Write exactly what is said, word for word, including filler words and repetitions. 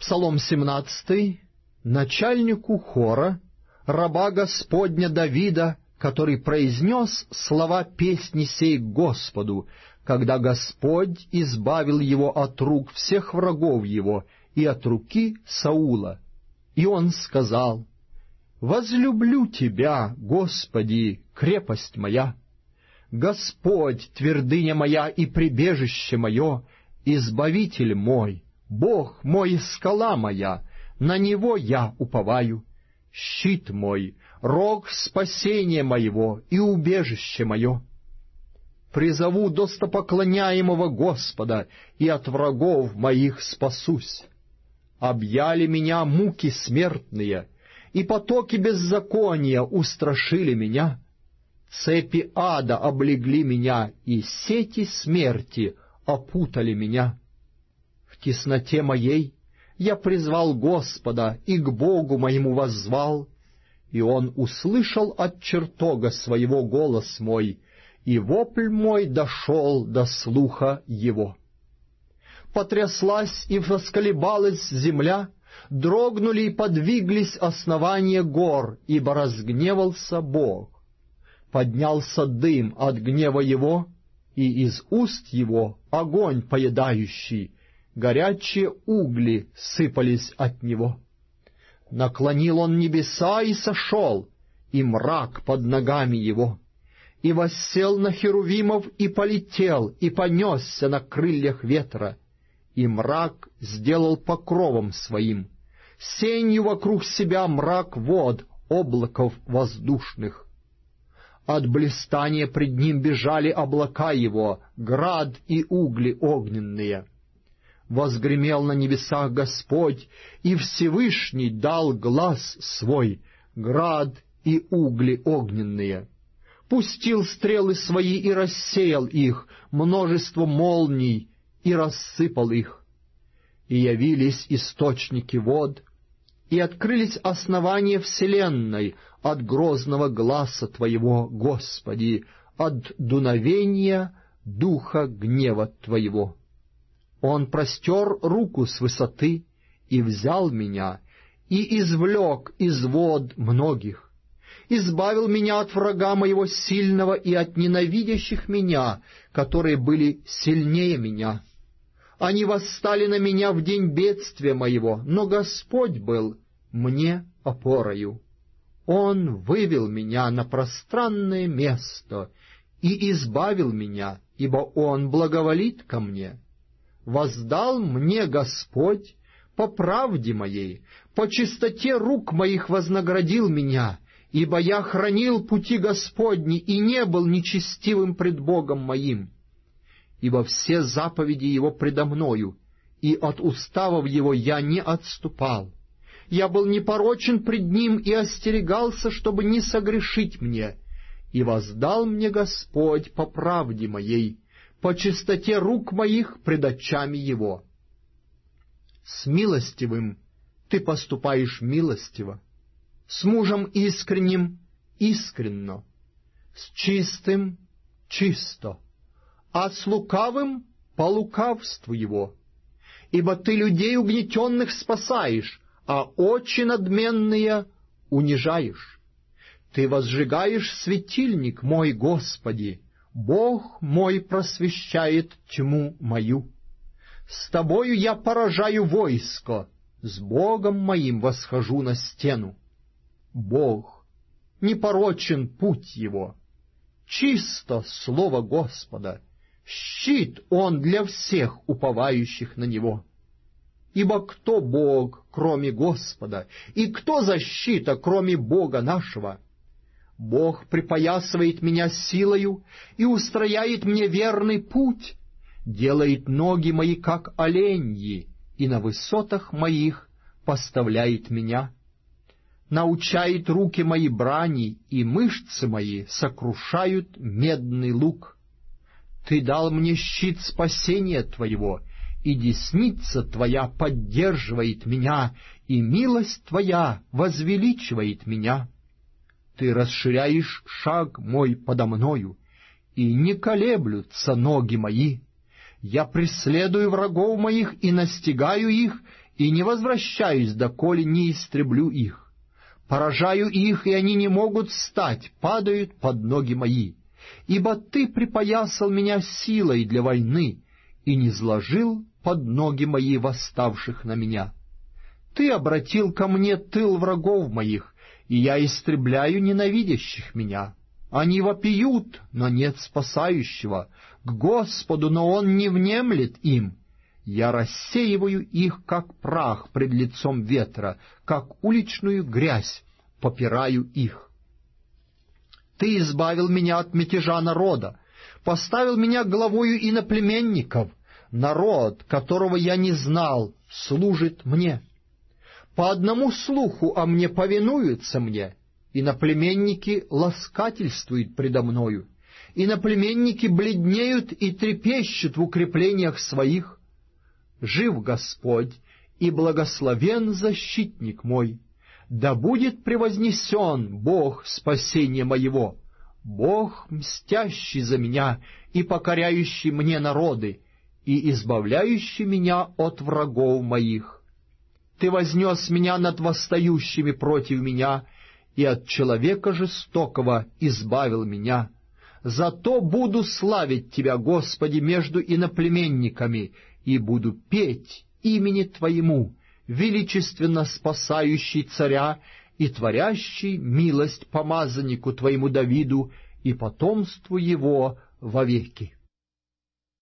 Псалом семнадцатый, начальнику хора, раба Господня Давида, который произнес слова песни сей к Господу, когда Господь избавил его от рук всех врагов его и от руки Саула. И он сказал: «Возлюблю Тебя, Господи, крепость моя, Господь, твердыня моя и прибежище мое, Избавитель мой, Бог мой, скала моя, на Него я уповаю, щит мой, рог спасения моего и убежище мое. Призову достопоклоняемого Господа, и от врагов моих спасусь. Объяли меня муки смертные, и потоки беззакония устрашили меня. Цепи ада облегли меня, и сети смерти опутали меня. В тесноте моей я призвал Господа и к Богу моему воззвал, и Он услышал от чертога своего голос мой, и вопль мой дошел до слуха Его. Потряслась и восколебалась земля, дрогнули и подвиглись основания гор, ибо разгневался Бог. Поднялся дым от гнева Его, и из уст Его огонь поедающий, горячие угли сыпались от Него. Наклонил Он небеса и сошел, и мрак под ногами Его, и воссел на херувимов и полетел, и понесся на крыльях ветра, и мрак сделал покровом своим, сенью вокруг себя мрак вод, облаков воздушных. От блистания пред ним бежали облака его, град и угли огненные. Возгремел на небесах Господь, и Всевышний дал глас свой, град и угли огненные. Пустил стрелы свои и рассеял их, множество молний, и рассыпал их. И явились источники вод, и открылись основания вселенной от грозного гласа Твоего, Господи, от дуновения духа гнева Твоего. Он простер руку с высоты и взял меня, и извлек из вод многих, избавил меня от врага моего сильного и от ненавидящих меня, которые были сильнее меня. Они восстали на меня в день бедствия моего, но Господь был мне опорою. Он вывел меня на пространное место и избавил меня, ибо Он благоволит ко мне. Воздал мне Господь по правде моей, по чистоте рук моих вознаградил меня, ибо я хранил пути Господни и не был нечестивым пред Богом моим. Ибо все заповеди Его предо мною, и от уставов Его я не отступал. Я был непорочен пред Ним и остерегался, чтобы не согрешить мне. И воздал мне Господь по правде моей, по чистоте рук моих пред очами Его. С милостивым ты поступаешь милостиво, с мужем искренним искренно, с чистым чисто, а с лукавым по лукавству его. Ибо ты людей угнетенных спасаешь, а очи надменные унижаешь. Ты возжигаешь светильник мой, Господи, Бог мой просвещает тьму мою. С Тобою я поражаю войско, с Богом моим восхожу на стену. Бог, непорочен путь Его, чисто слово Господа, щит Он для всех уповающих на Него. Ибо кто Бог, кроме Господа, и кто защита, кроме Бога нашего? Бог припоясывает меня силою и устрояет мне верный путь, делает ноги мои, как оленьи, и на высотах моих поставляет меня. Научает руки мои брани, и мышцы мои сокрушают медный лук. Ты дал мне щит спасения Твоего, и десница Твоя поддерживает меня, и милость Твоя возвеличивает меня. Ты расширяешь шаг мой подо мною, и не колеблются ноги мои. Я преследую врагов моих и настигаю их, и не возвращаюсь, доколе не истреблю их. Поражаю их, и они не могут встать, падают под ноги мои. Ибо ты припоясал меня силой для войны и низложил под ноги мои восставших на меня. Ты обратил ко мне тыл врагов моих, и я истребляю ненавидящих меня. Они вопиют, но нет спасающего, к Господу, но Он не внемлет им. Я рассеиваю их, как прах пред лицом ветра, как уличную грязь, попираю их. Ты избавил меня от мятежа народа, поставил меня главою иноплеменников. Народ, которого я не знал, служит мне. По одному слуху о мне повинуются мне. Иноплеменники ласкательствуют предо мною. Иноплеменники бледнеют и трепещут в укреплениях своих. Жив Господь, и благословен защитник мой. Да будет превознесен Бог спасения моего, Бог, мстящий за меня и покоряющий мне народы, и избавляющий меня от врагов моих. Ты вознес меня над восстающими против меня, и от человека жестокого избавил меня. Зато буду славить Тебя, Господи, между иноплеменниками, и буду петь имени Твоему, величественно спасающий царя и творящий милость помазаннику Твоему Давиду и потомству его вовеки.